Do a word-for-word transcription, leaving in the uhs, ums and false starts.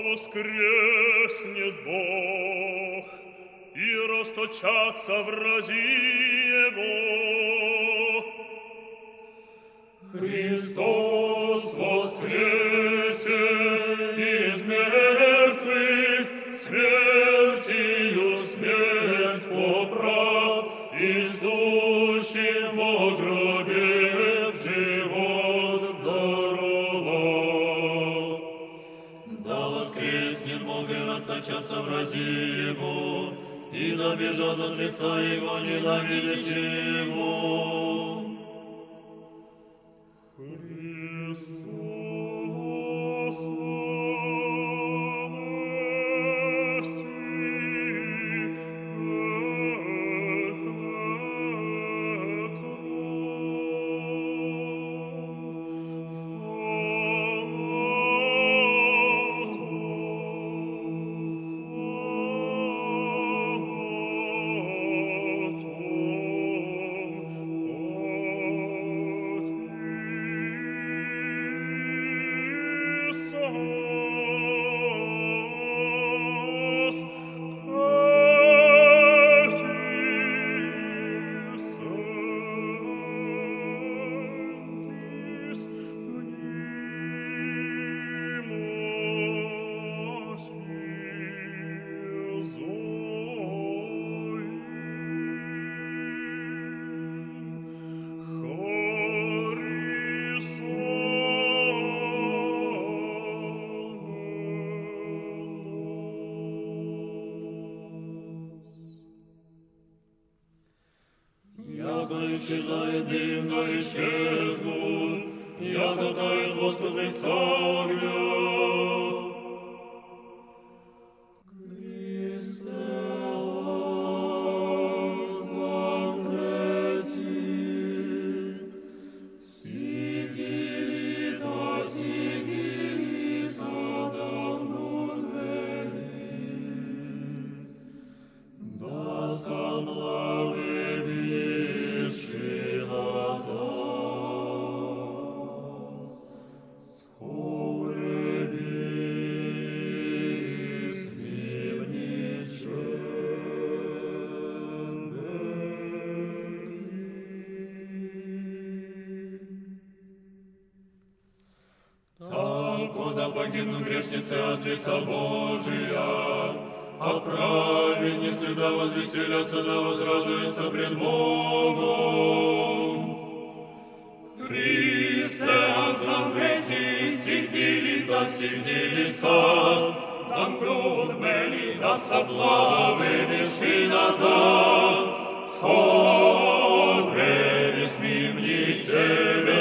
воскреснет Бог, и расточатся врази Его. Христос воскресе из мертвых, смертью смерть поправ, и сущим во гробе живот даровав. Да воскреснет Бог и расточатся врази Его, и да бежат от лица Его ненавидящие Его. Христос яко исчезает дым, да исчезнут, яко тает воск от лица огня. Да погибнут грешницы от лица Божия, а праведницы да возвеселятся, да возрадуются пред Богом. Христе, от нам грети, сигдили, да сигдили сад, там блуд мели, да соблавы, вишина, да, сховели смим ничего.